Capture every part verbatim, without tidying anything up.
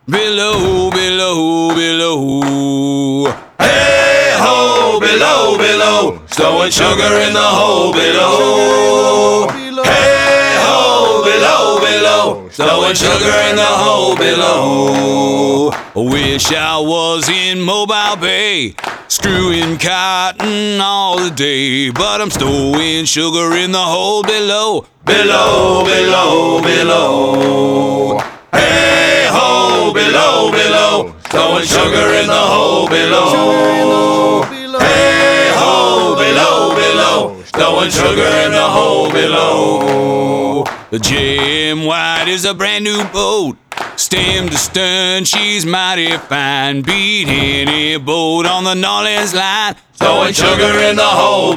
Below, below, below. Hey ho, below, below. Stowing sugar in the hole below. Hey ho, below, below. Stowing sugar in the hole below. Wish I was in Mobile Bay, screwing cotton all the day, but I'm stowing sugar in the hole below. Below, below, below. Hey ho, below, below. Stowing sugar in the hole below. Hey ho, below, below. Stowing sugar in the hole below. The J M White is a brand new boat, stem to stern, she's mighty fine. Beat any boat on the Norlands line. Stowing sugar in the hole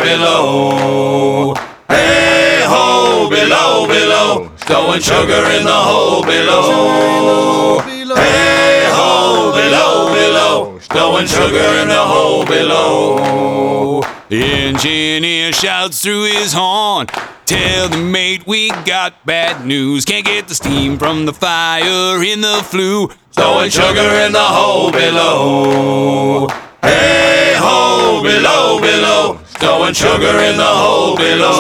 below. Hey ho, below, below. Stowing sugar in the hole below. Hey ho, below, below. Stowing sugar in the hole below. The engineer shouts through his horn, tell the mate we got bad news. Can't get the steam from the fire in the flue. Stowing sugar in the hole below. Hey ho, below, below. Stowing sugar in the hole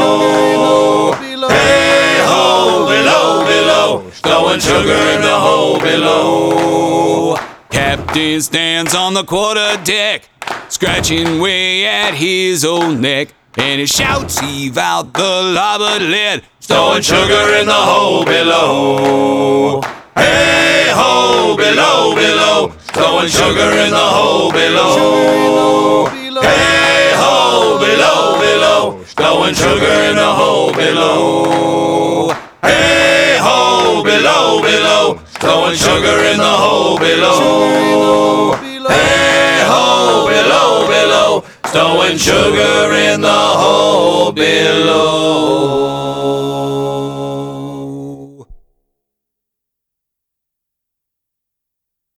below. Hey ho, below, below. Stowing sugar in the hole below. Captain stands on the quarter deck, scratching way at his old neck, and he shouts, heave out the larboard lead. Stowing sugar in the hole below. Hey ho, below, below. Stowing sugar in the hole below. Hey ho, below, below. Stowing sugar in the hole below. Hey ho, below, below. Stowing sugar in the hole below. Hey ho, below, below. Stowing sugar in the hole below.